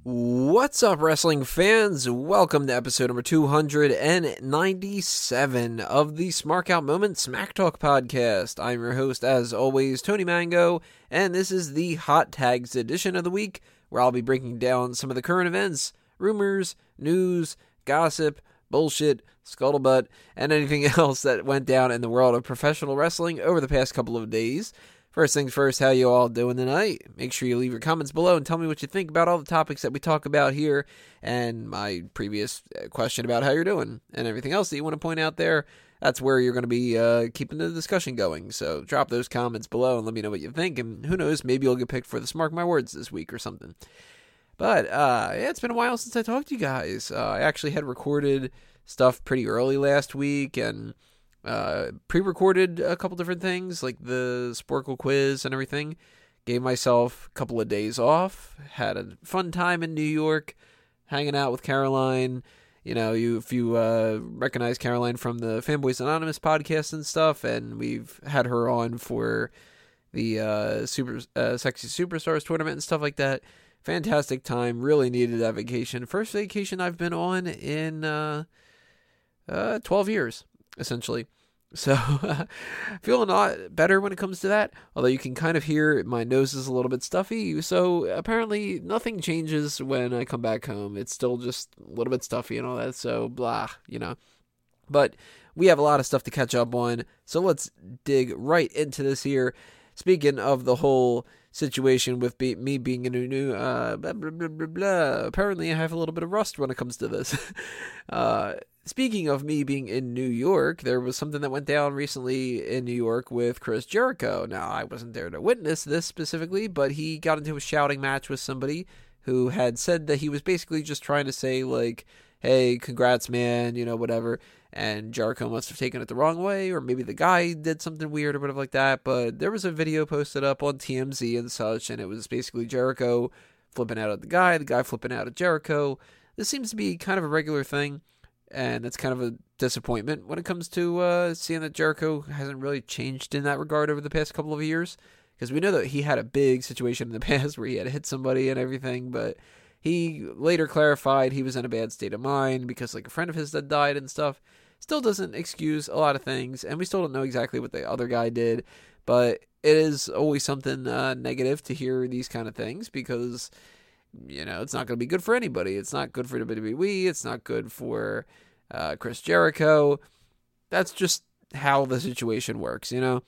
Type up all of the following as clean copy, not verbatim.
What's up, wrestling fans? Welcome to episode number 297 of the Smark Out Moment Smack Talk podcast. I'm your host, as always, Tony Mango, and this is the Hot Tags edition of the week, where I'll be breaking down some of the current events, rumors, news, gossip, bullshit, scuttlebutt, and anything else that went down in the world of professional wrestling over the past couple of days. First things first, how you all doing tonight? Make sure you leave your comments below and tell me what you think about all the topics that we talk about here and my previous question about how you're doing and everything else that you want to point out there. That's where you're going to be keeping the discussion going. So drop those comments below and let me know what you think. And who knows, maybe you'll get picked for the Smark My Words this week or something. But yeah, it's been a while since I talked to you guys. I actually had recorded stuff pretty early last week and pre-recorded a couple different things like the Sporkle quiz and everything. Gave myself a couple of days off. Had a fun time in New York, hanging out with Caroline. You know, if you recognize Caroline from the Fanboys Anonymous podcast and stuff, and we've had her on for the Sexy Superstars tournament and stuff like that. Fantastic time. Really needed that vacation. First vacation I've been on in 12 years. Essentially. So, feeling a lot better when it comes to that, although you can kind of hear my nose is a little bit stuffy, so apparently nothing changes when I come back home. It's still just a little bit stuffy and all that, so blah, you know. But we have a lot of stuff to catch up on, so let's dig right into this here. Speaking of the whole situation with me being in a new blah, blah, blah, blah, blah. Apparently I have a little bit of rust when it comes to this. Speaking of me being in New York, there was something that went down recently in New York with Chris Jericho. Now, I wasn't there to witness this specifically, but he got into a shouting match with somebody who had said that he was basically just trying to say, like, hey, congrats, man, you know, whatever. And Jericho must have taken it the wrong way, or maybe the guy did something weird or whatever like that. But there was a video posted up on TMZ and such, and it was basically Jericho flipping out at the guy flipping out at Jericho. This seems to be kind of a regular thing, and it's kind of a disappointment when it comes to seeing that Jericho hasn't really changed in that regard over the past couple of years. Because we know that he had a big situation in the past where he had to hit somebody and everything, but he later clarified he was in a bad state of mind because like a friend of his that died and stuff. Still doesn't excuse a lot of things, and we still don't know exactly what the other guy did, but it is always something negative to hear these kind of things because, you know, it's not going to be good for anybody. It's not good for WWE. It's not good for Chris Jericho. That's just how the situation works, you know?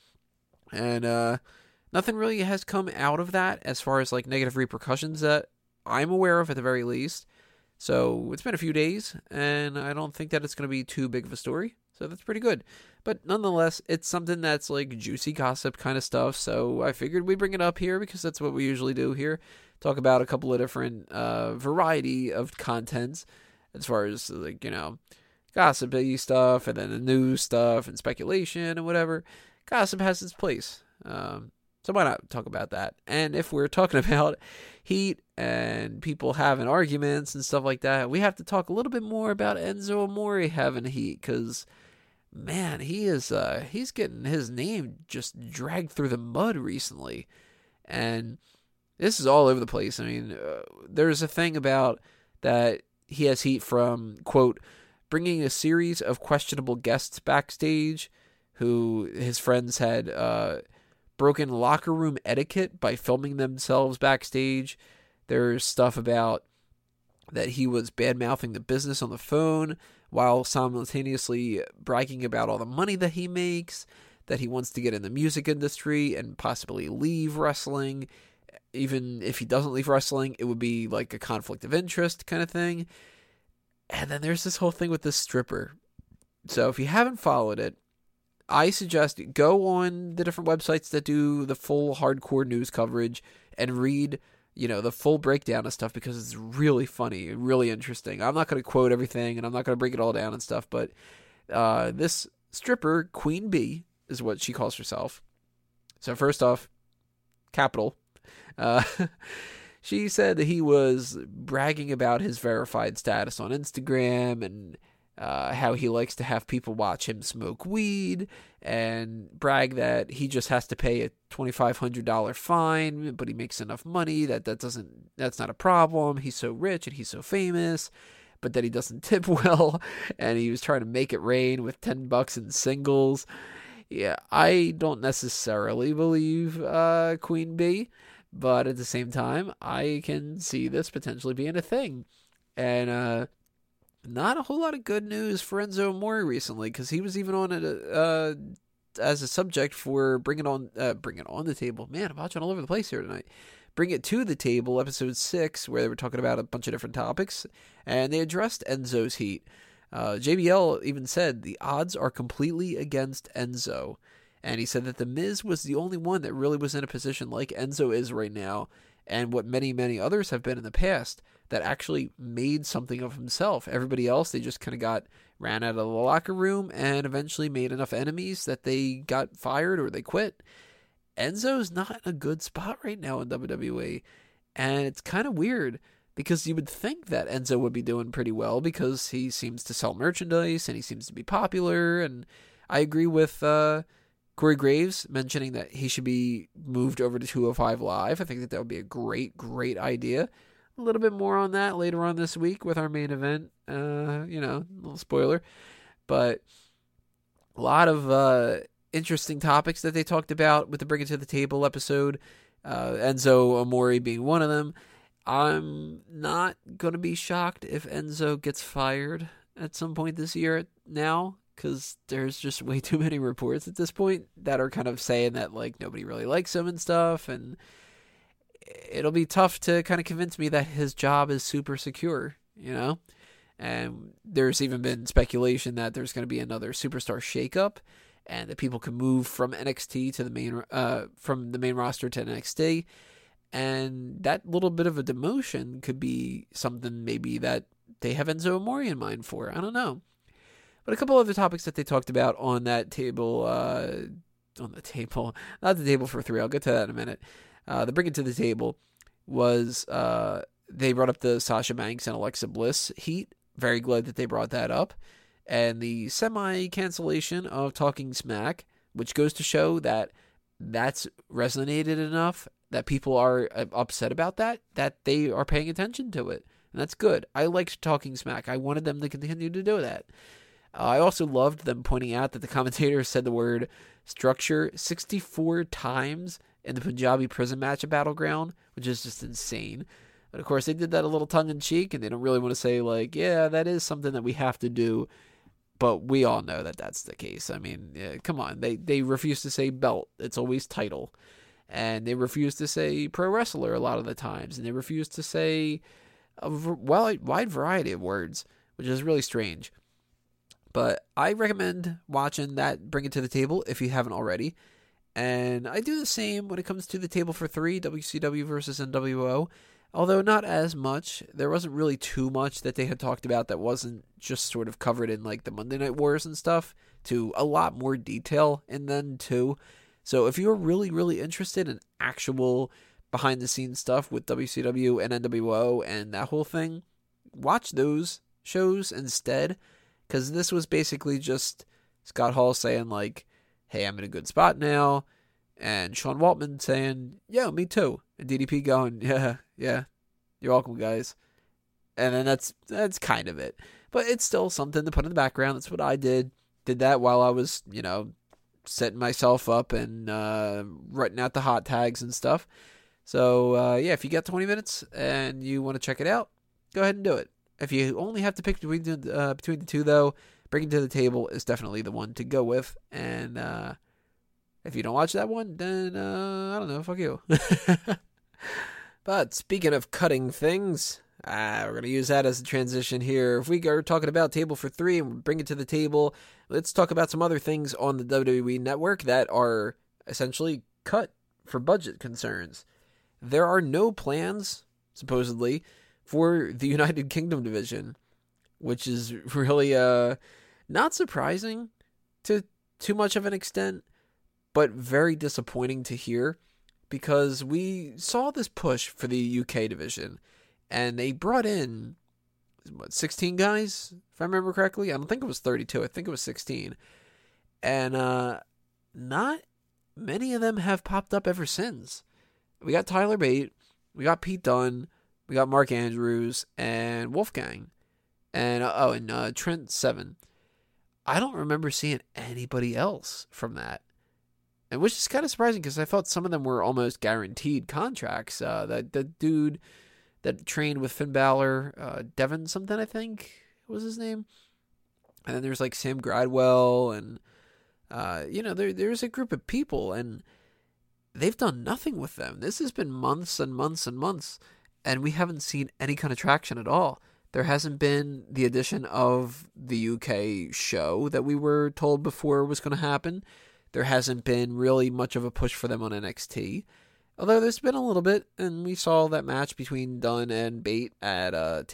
And nothing really has come out of that as far as like negative repercussions that I'm aware of at the very least. So it's been a few days, and I don't think that it's going to be too big of a story. So that's pretty good. But nonetheless, it's something that's like juicy gossip kind of stuff. So I figured we'd bring it up here because that's what we usually do here. Talk about a couple of different variety of contents as far as like, you know, gossipy stuff and then the news stuff and speculation and whatever. Gossip has its place. So why not talk about that? And if we're talking about heat and people having arguments and stuff like that, we have to talk a little bit more about Enzo Amore having heat because, man, he's getting his name just dragged through the mud recently. And this is all over the place. I mean, there's a thing about that he has heat from, quote, bringing a series of questionable guests backstage who his friends had broken locker room etiquette by filming themselves backstage. There's stuff about that he was bad-mouthing the business on the phone while simultaneously bragging about all the money that he makes, that he wants to get in the music industry and possibly leave wrestling. Even if he doesn't leave wrestling, it would be like a conflict of interest kind of thing. And then there's this whole thing with this stripper. So if you haven't followed it, I suggest go on the different websites that do the full hardcore news coverage and read, you know, the full breakdown of stuff because it's really funny and really interesting. I'm not going to quote everything and I'm not going to break it all down and stuff, but this stripper, Queen Bee, is what she calls herself. So first off, capital. She said that he was bragging about his verified status on Instagram and how he likes to have people watch him smoke weed and brag that he just has to pay a $2,500 fine, but he makes enough money that's not a problem. He's so rich and he's so famous, but that he doesn't tip well, and he was trying to make it rain with $10 in singles. Yeah, I don't necessarily believe Queen Bee, but at the same time, I can see this potentially being a thing. And not a whole lot of good news for Enzo Amore recently, because he was even on it as a subject for Bring It On the Table. Man, I'm watching all over the place here tonight. Bring It to the Table, episode 6, where they were talking about a bunch of different topics, and they addressed Enzo's heat. JBL even said the odds are completely against Enzo, and he said that The Miz was the only one that really was in a position like Enzo is right now, and what many, many others have been in the past, that actually made something of himself. Everybody else, they just kind of ran out of the locker room and eventually made enough enemies that they got fired or they quit. Enzo's not in a good spot right now in WWE, and it's kind of weird because you would think that Enzo would be doing pretty well because he seems to sell merchandise and he seems to be popular, and I agree with Corey Graves mentioning that he should be moved over to 205 Live. I think that would be a great, great idea. A little bit more on that later on this week with our main event. A little spoiler. But a lot of interesting topics that they talked about with the Bring It to the Table episode. Enzo Amore being one of them. I'm not going to be shocked if Enzo gets fired at some point this year now, because there's just way too many reports at this point that are kind of saying that like nobody really likes him and stuff, and it'll be tough to kind of convince me that his job is super secure, And there's even been speculation that there's going to be another superstar shakeup, and that people can move from NXT to from the main roster to NXT, and that little bit of a demotion could be something maybe that they have Enzo Amore in mind for. I don't know. But a couple of the topics that they talked about on that table, not the table for 3, I'll get to that in a minute. The Bring It to the Table was, they brought up the Sasha Banks and Alexa Bliss heat. Very glad that they brought that up. And the semi-cancellation of Talking Smack, which goes to show that that's resonated enough that people are upset about that they are paying attention to it. And that's good. I liked Talking Smack. I wanted them to continue to do that. I also loved them pointing out that the commentator said the word structure 64 times in the Punjabi prison match at Battleground, which is just insane. But of course, they did that a little tongue-in-cheek, and they don't really want to say, like, yeah, that is something that we have to do. But we all know that that's the case. I mean, come on. They refuse to say belt. It's always title. And they refuse to say pro wrestler a lot of the times. And they refuse to say a wide variety of words, which is really strange. But I recommend watching that Bring It to the Table if you haven't already. And I do the same when it comes to the Table for 3, WCW versus NWO. Although not as much. There wasn't really too much that they had talked about that wasn't just sort of covered in like the Monday Night Wars and stuff, to a lot more detail in them too. So if you're really, really interested in actual behind the scenes stuff with WCW and NWO and that whole thing, watch those shows instead. Because this was basically just Scott Hall saying like, hey, I'm in a good spot now. And Sean Waltman saying, yo, me too. And DDP going, yeah, you're welcome, guys. And then that's kind of it. But it's still something to put in the background. That's what I did. Did that while I was, setting myself up and writing out the hot tags and stuff. So, if you got 20 minutes and you want to check it out, go ahead and do it. If you only have to pick between the two, though, Bring It to the Table is definitely the one to go with. And if you don't watch that one, then, I don't know, fuck you. But speaking of cutting things, we're going to use that as a transition here. If we are talking about Table for 3 and Bring It to the Table, let's talk about some other things on the WWE Network that are essentially cut for budget concerns. There are no plans, supposedly, for the United Kingdom division, which is really not surprising to too much of an extent, but very disappointing to hear, because we saw this push for the UK division, and they brought in 16 guys, if I remember correctly. I don't think it was 32. I think it was 16. And not many of them have popped up ever since. We got Tyler Bate, we got Pete Dunne, we got Mark Andrews, and Wolfgang. And Trent Seven. I don't remember seeing anybody else from that. And which is kind of surprising because I felt some of them were almost guaranteed contracts. The dude that trained with Finn Balor, Devin something, I think was his name. And then there's like Sam Gradwell and, there's a group of people and they've done nothing with them. This has been months and months and months and we haven't seen any kind of traction at all. There hasn't been the addition of the UK show that we were told before was going to happen. There hasn't been really much of a push for them on NXT. Although there's been a little bit, and we saw that match between Dunn and Bate at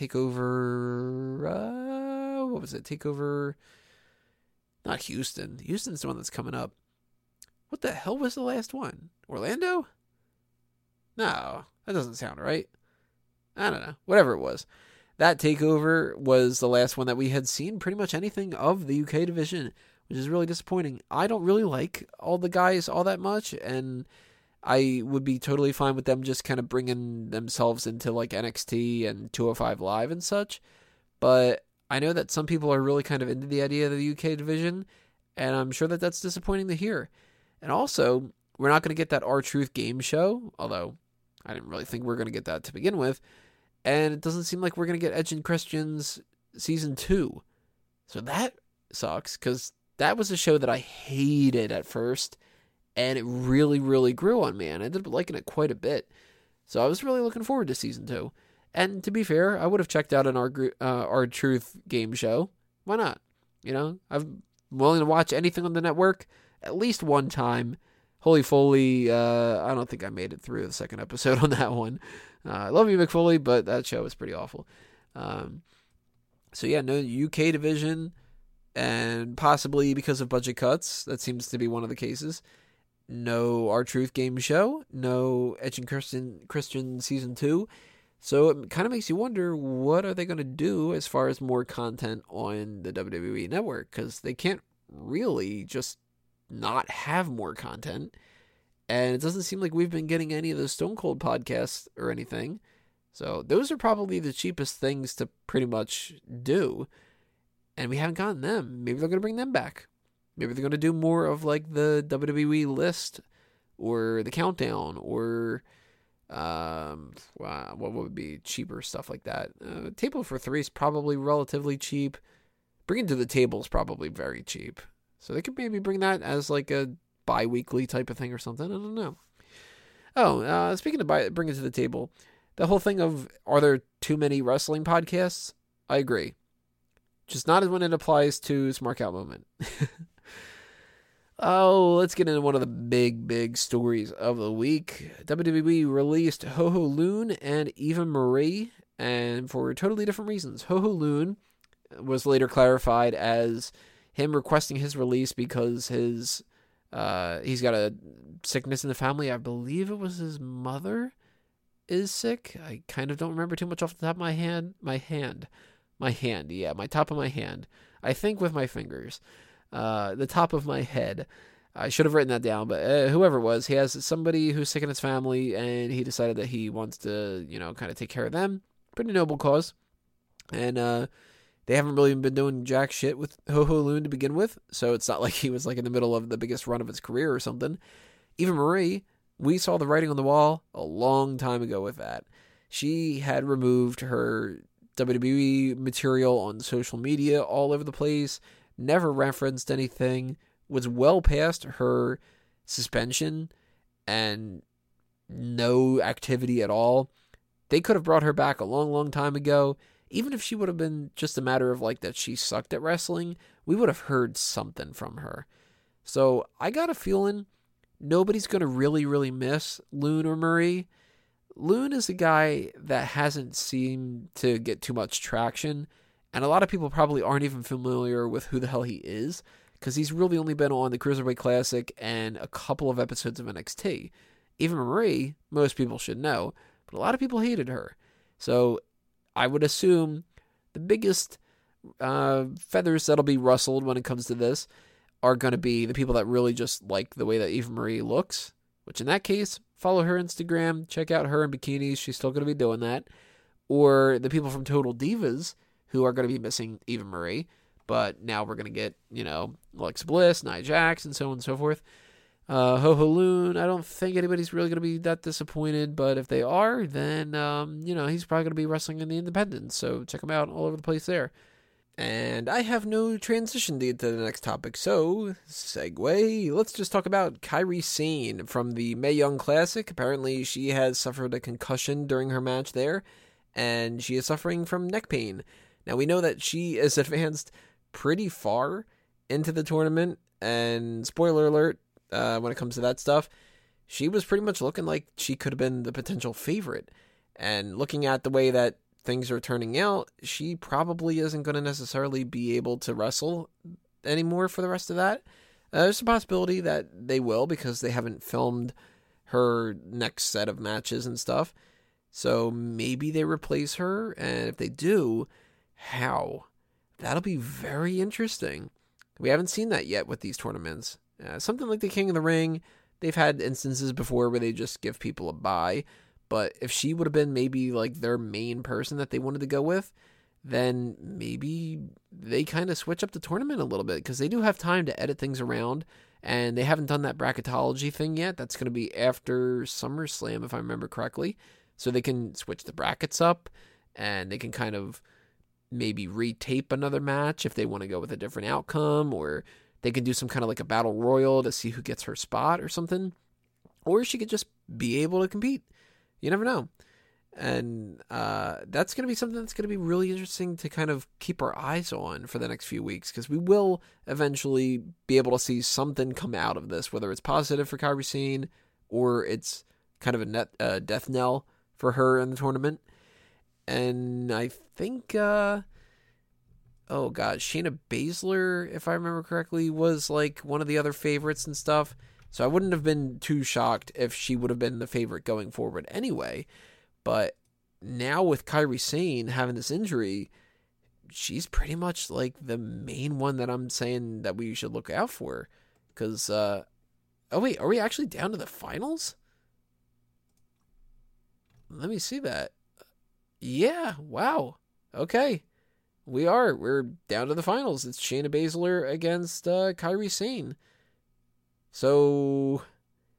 TakeOver... what was it? TakeOver... Not Houston. Houston's the one that's coming up. What the hell was the last one? Orlando? No, that doesn't sound right. I don't know. Whatever it was. That TakeOver was the last one that we had seen pretty much anything of the UK division, which is really disappointing. I don't really like all the guys all that much, and I would be totally fine with them just kind of bringing themselves into like NXT and 205 Live and such. But I know that some people are really kind of into the idea of the UK division, and I'm sure that that's disappointing to hear. And also, we're not going to get that R-Truth game show, although I didn't really think we were going to get that to begin with. And it doesn't seem like we're going to get Edge and Christian's season 2. So that sucks, because that was a show that I hated at first, and it really, really grew on me, and I ended up liking it quite a bit. So I was really looking forward to season 2. And to be fair, I would have checked out an R-Truth game show. Why not? I'm willing to watch anything on the network at least one time. Holy Foley, I don't think I made it through the second episode on that one. I love you, Mick Foley, but that show was pretty awful. So yeah, no UK division, and possibly because of budget cuts, that seems to be one of the cases. No R-Truth game show, no Edge and Christian season 2. So it kind of makes you wonder, what are they going to do as far as more content on the WWE Network? Because they can't really just not have more content. And it doesn't seem like we've been getting any of the Stone Cold podcasts or anything. So those are probably the cheapest things to pretty much do. And we haven't gotten them. Maybe they're going to bring them back. Maybe they're going to do more of like the WWE list or the countdown or what would be cheaper stuff like that. Table for 3 is probably relatively cheap. Bringing to the table is probably very cheap. So they could maybe bring that as like a bi-weekly type of thing or something. I don't know. Oh, speaking of bringing to the table, the whole thing of, are there too many wrestling podcasts? I agree. Just not as when it applies to Smart Out Moment. Oh, let's get into one of the big stories of the week. WWE released Ho Ho Lun and Eva Marie, and for totally different reasons. Ho Ho Lun was later clarified as him requesting his release because he's got a sickness in the family. I believe it was his mother is sick. I kind of don't remember too much off the top of my hand. My top of my hand. I think with my fingers. The top of my head. I should have written that down, but whoever it was, he has somebody who's sick in his family, and he decided that he wants to, kind of take care of them. Pretty noble cause. And they haven't really been doing jack shit with Ho Ho Lun to begin with, so it's not like he was like in the middle of the biggest run of his career or something. Eva Marie, we saw the writing on the wall a long time ago with that. She had removed her WWE material on social media all over the place, never referenced anything, was well past her suspension, and no activity at all. They could have brought her back a long time ago. Even if she would have been just a matter of like that she sucked at wrestling, we would have heard something from her. So I got a feeling nobody's going to really miss Lun or Marie. Lun is a guy that hasn't seemed to get too much traction, and a lot of people probably aren't even familiar with who the hell he is, because he's really only been on the Cruiserweight Classic and a couple of episodes of NXT. Eva Marie, most people should know, but a lot of people hated her. So I would assume the biggest feathers that'll be rustled when it comes to this are going to be the people that really just like the way that Eva Marie looks, which in that case, follow her Instagram, check out her in bikinis. She's still going to be doing that. Or the people from Total Divas who are going to be missing Eva Marie, but now we're going to get, Alexa Bliss, Nia Jax, and so on and so forth. Ho Ho Loon, I don't think anybody's really going to be that disappointed, but if they are, then, he's probably going to be wrestling in the Independents, so check him out all over the place there. And I have no transition to get to the next topic, so segue. Let's just talk about Kairi Sane from the Mae Young Classic. Apparently, she has suffered a concussion during her match there, and she is suffering from neck pain. Now, we know that she is advanced pretty far into the tournament, and spoiler alert, when it comes to that stuff, she was pretty much looking like she could have been the potential favorite. And looking at the way that things are turning out, she probably isn't going to necessarily be able to wrestle anymore for the rest of that. There's a possibility that they will, because they haven't filmed her next set of matches and stuff. So maybe they replace her, and if they do, how? That'll be very interesting. We haven't seen that yet with these tournaments. Something like the King of the Ring, they've had instances before where they just give people a bye. But if she would have been maybe like their main person that they wanted to go with, then maybe they kind of switch up the tournament a little bit, because they do have time to edit things around, and they haven't done that bracketology thing yet. That's going to be after SummerSlam, if I remember correctly. So they can switch the brackets up, and they can kind of maybe retape another match if they want to go with a different outcome, or they can do some kind of like a battle royal to see who gets her spot or something. Or she could just be able to compete. You never know. And that's going to be something that's going to be really interesting to kind of keep our eyes on for the next few weeks, because we will eventually be able to see something come out of this, whether it's positive for Kairi Sane or it's kind of a death knell for her in the tournament. And I think, Shayna Baszler, if I remember correctly, was like one of the other favorites and stuff. So I wouldn't have been too shocked if she would have been the favorite going forward anyway. But now with Kairi Sane having this injury, she's pretty much like the main one that I'm saying that we should look out for. Because, are we actually down to the finals? Let me see that. Yeah, wow. Okay. We're down to the finals. It's Shayna Baszler against Kairi Sane. So,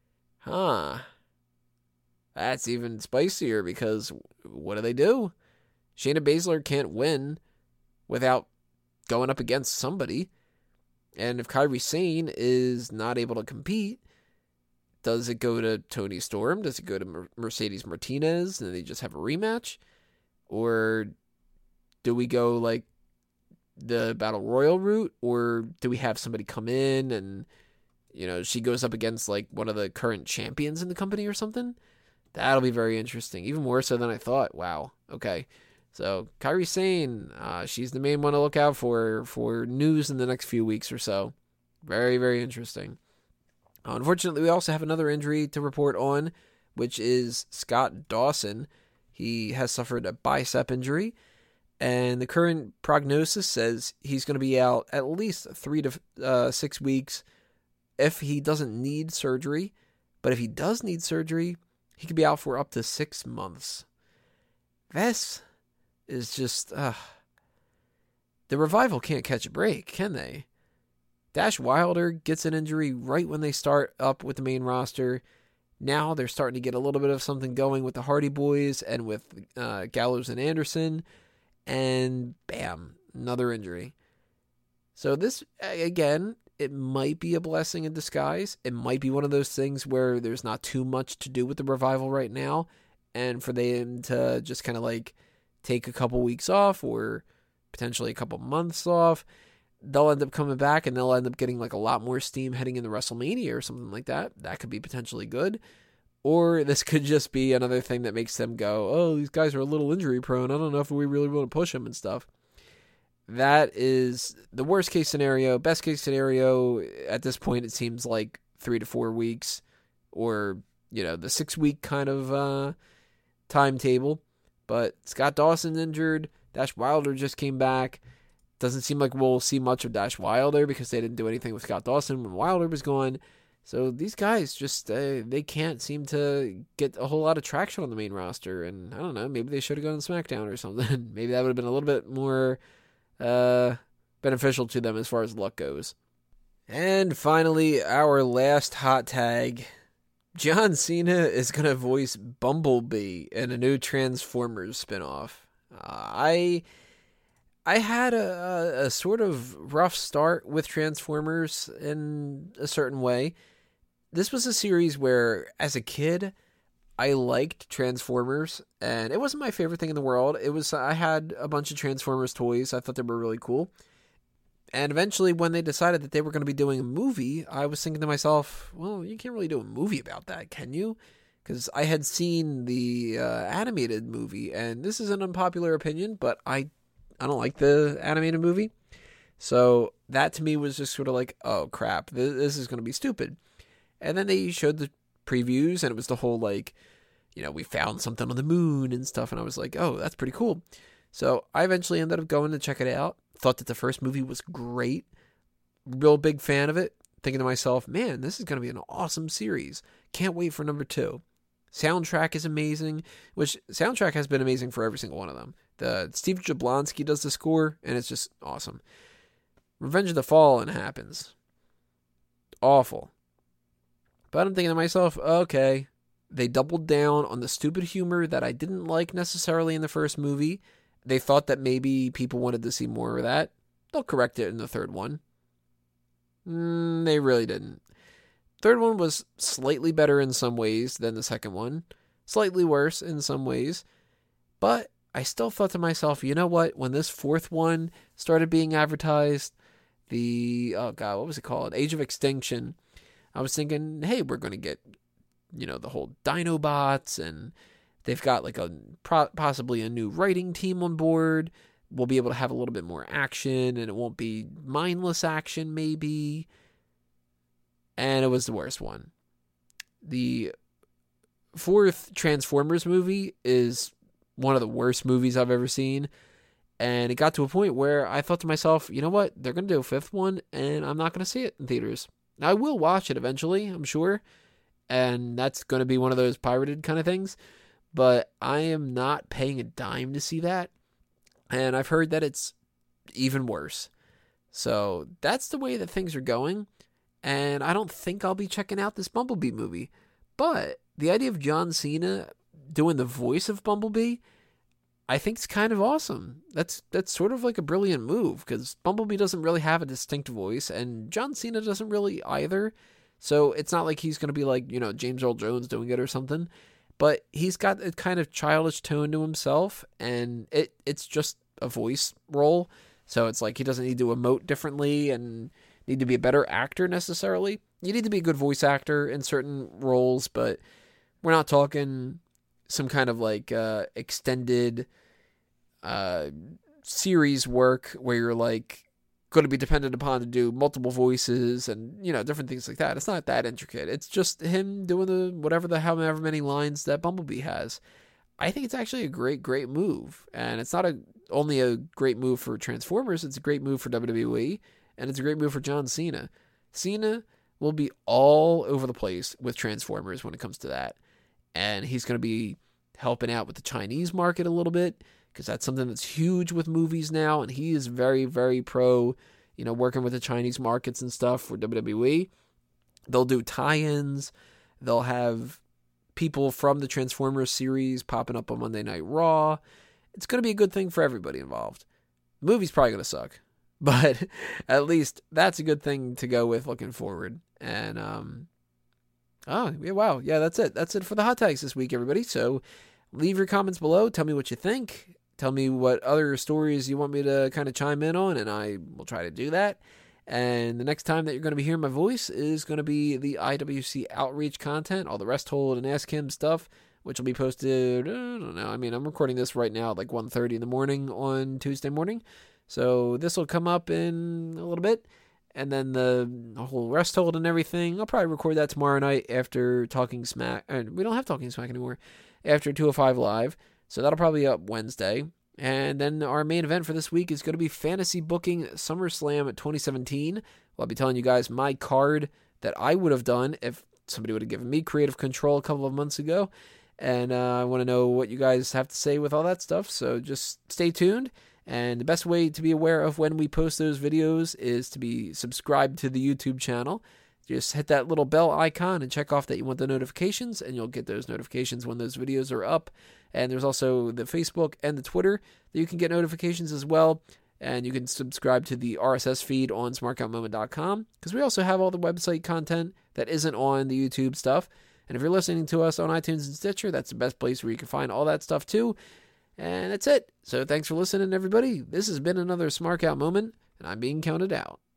that's even spicier, because what do? Shayna Baszler can't win without going up against somebody. And if Kairi Sane is not able to compete, does it go to Toni Storm? Does it go to Mercedes Martinez and they just have a rematch? Or do we go like the Battle Royal route? Or do we have somebody come in and, she goes up against like one of the current champions in the company or something? That'll be very interesting. Even more so than I thought. Wow. Okay. So Kairi Sane, she's the main one to look out for news in the next few weeks or so. Very, very interesting. Unfortunately, we also have another injury to report on, which is Scott Dawson. He has suffered a bicep injury, and the current prognosis says he's going to be out at least 3 to 6 weeks if he doesn't need surgery. But if he does need surgery, he could be out for up to 6 months. This is just, the Revival can't catch a break, can they? Dash Wilder gets an injury right when they start up with the main roster. Now they're starting to get a little bit of something going with the Hardy Boys and with Gallows and Anderson. And bam, another injury. So this, again, it might be a blessing in disguise. It might be one of those things where there's not too much to do with the Revival right now, and for them to just kind of like take a couple weeks off or potentially a couple months off, they'll end up coming back and they'll end up getting like a lot more steam heading into WrestleMania or something like that. That could be potentially good. Or this could just be another thing that makes them go, oh, these guys are a little injury prone. I don't know if we really want to push them and stuff. That is the worst case scenario. Best case scenario, at this point, it seems like 3 to 4 weeks, or, the 6 week kind of timetable. But Scott Dawson's injured. Dash Wilder just came back. Doesn't seem like we'll see much of Dash Wilder because they didn't do anything with Scott Dawson when Wilder was gone. So these guys just, they can't seem to get a whole lot of traction on the main roster. And I don't know, maybe they should have gone to SmackDown or something. Maybe that would have been a little bit more beneficial to them as far as luck goes. And finally, our last hot tag. John Cena is going to voice Bumblebee in a new Transformers spinoff. I had a sort of rough start with Transformers in a certain way. This was a series where, as a kid, I liked Transformers, and it wasn't my favorite thing in the world. I had a bunch of Transformers toys. I thought they were really cool. And eventually, when they decided that they were going to be doing a movie, I was thinking to myself, well, you can't really do a movie about that, can you? Because I had seen the animated movie, and this is an unpopular opinion, but I don't like the animated movie. So that to me was just sort of like, oh crap, this is going to be stupid. And then they showed the previews, and it was the whole like, we found something on the moon and stuff, and I was like, oh, that's pretty cool. So I eventually ended up going to check it out. Thought that the first movie was great. Real big fan of it. Thinking to myself, man, this is going to be an awesome series. Can't wait for number 2. Soundtrack is amazing, which soundtrack has been amazing for every single one of them. Steve Jablonsky does the score, and it's just awesome. Revenge of the Fallen happens. Awful. But I'm thinking to myself, okay, they doubled down on the stupid humor that I didn't like necessarily in the first movie. They thought that maybe people wanted to see more of that. They'll correct it in the third one. They really didn't. Third one was slightly better in some ways than the second one. Slightly worse in some ways. But I still thought to myself, you know what? When this fourth one started being advertised, what was it called? Age of Extinction. I was thinking, hey, we're going to get, the whole Dinobots, and they've got like possibly a new writing team on board. We'll be able to have a little bit more action, and it won't be mindless action, maybe. And it was the worst one. The fourth Transformers movie is one of the worst movies I've ever seen. And it got to a point where I thought to myself, you know what? They're going to do a fifth one, and I'm not going to see it in theaters. Now, I will watch it eventually, I'm sure. And that's going to be one of those pirated kind of things. But I am not paying a dime to see that. And I've heard that it's even worse. So that's the way that things are going. And I don't think I'll be checking out this Bumblebee movie. But the idea of John Cena doing the voice of Bumblebee, I think it's kind of awesome. That's sort of like a brilliant move, because Bumblebee doesn't really have a distinct voice, and John Cena doesn't really either. So it's not like he's going to be like, James Earl Jones doing it or something. But he's got a kind of childish tone to himself, and it's just a voice role. So it's like he doesn't need to emote differently and need to be a better actor necessarily. You need to be a good voice actor in certain roles, but we're not talking some kind of like extended series work where you're like going to be dependent upon to do multiple voices and different things like that. It's not that intricate. It's just him doing however many lines that Bumblebee has. I think it's actually a great move, and it's not only a great move for Transformers. It's a great move for WWE, and it's a great move for John Cena. Cena will be all over the place with Transformers when it comes to that, and he's going to be helping out with the Chinese market a little bit, because that's something that's huge with movies now, and he is very, very pro, working with the Chinese markets and stuff for WWE. They'll do tie-ins. They'll have people from the Transformers series popping up on Monday Night Raw. It's going to be a good thing for everybody involved. The movie's probably going to suck, but at least that's a good thing to go with looking forward. And, that's it. That's it for the hot tags this week, everybody. So leave your comments below. Tell me what you think. Tell me what other stories you want me to kind of chime in on, and I will try to do that. And the next time that you're going to be hearing my voice is going to be the IWC Outreach content, all the Rest Hold and Ask Him stuff, which will be posted, I don't know. I mean, I'm recording this right now at like 1:30 in the morning on Tuesday morning. So this will come up in a little bit. And then the whole Rest Hold and everything, I'll probably record that tomorrow night after Talking Smack. We don't have Talking Smack anymore. After 205 Live. So that'll probably be up Wednesday. And then our main event for this week is going to be Fantasy Booking SummerSlam 2017. Well, I'll be telling you guys my card that I would have done if somebody would have given me creative control a couple of months ago. And I want to know what you guys have to say with all that stuff. So just stay tuned. And the best way to be aware of when we post those videos is to be subscribed to the YouTube channel. Just hit that little bell icon and check off that you want the notifications, and you'll get those notifications when those videos are up. And there's also the Facebook and the Twitter that you can get notifications as well. And you can subscribe to the RSS feed on smarkoutmoment.com, because we also have all the website content that isn't on the YouTube stuff. And if you're listening to us on iTunes and Stitcher, that's the best place where you can find all that stuff too. And that's it. So thanks for listening, everybody. This has been another Smart Out Moment, and I'm being counted out.